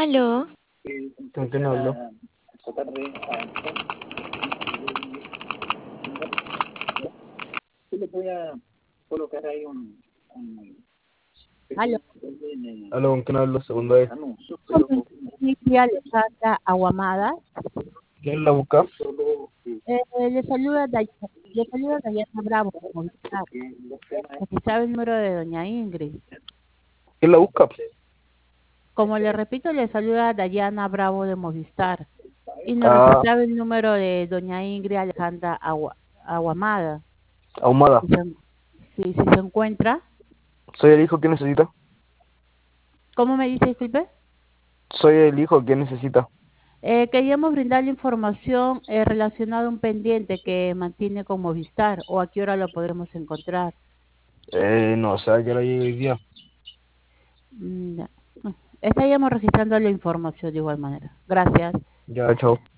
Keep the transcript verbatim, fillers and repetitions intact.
Aló, ¿Con quién hablo? Aló, Aló, ¿con quién hablo? Segunda vez. soy Alejandra Aguamada. ¿Quién la busca? Eh, le saluda Day- le saluda Dayana Bravo, de Movistar. Aquí sabe el número de doña Ingrid. ¿Quién la busca? Como le repito, le saluda Dayana Bravo de Movistar. Y nos Ah, registraba el número de doña Ingrid Alejandra Agua- Aguamada. ahumada. Si se, si, si se encuentra, Soy el hijo que necesita. ¿cómo me dice, disculpe? Soy el hijo que necesita. Eh, queríamos brindarle información eh, relacionada a un pendiente que mantiene con Movistar, o a qué hora lo podremos encontrar. Eh, no, o sea, que la llegue hoy día. Mm, ya. Estaríamos registrando la información de igual manera. Gracias. Ya, chao.